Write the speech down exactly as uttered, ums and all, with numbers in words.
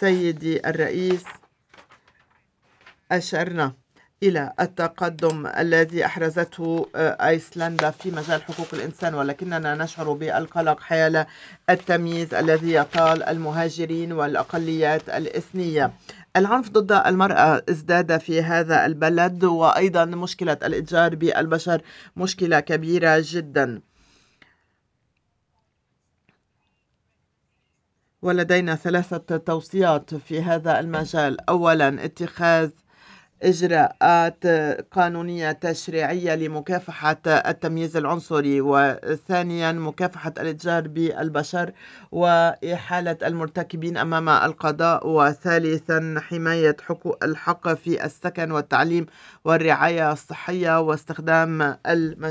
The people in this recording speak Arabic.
سيدي الرئيس، أشرنا إلى التقدم الذي أحرزته أيسلندا في مجال حقوق الإنسان، ولكننا نشعر بالقلق حيال التمييز الذي يطال المهاجرين والأقليات الإثنية. العنف ضد المرأة ازداد في هذا البلد، وأيضا مشكلة الإتجار بالبشر مشكلة كبيرة جدا. ولدينا ثلاثة توصيات في هذا المجال. أولا، اتخاذ إجراءات قانونية تشريعية لمكافحة التمييز العنصري، وثانيا مكافحة الإتجار بالبشر وإحالة المرتكبين أمام القضاء، وثالثا حماية حقوق الحق في السكن والتعليم والرعاية الصحية واستخدام الم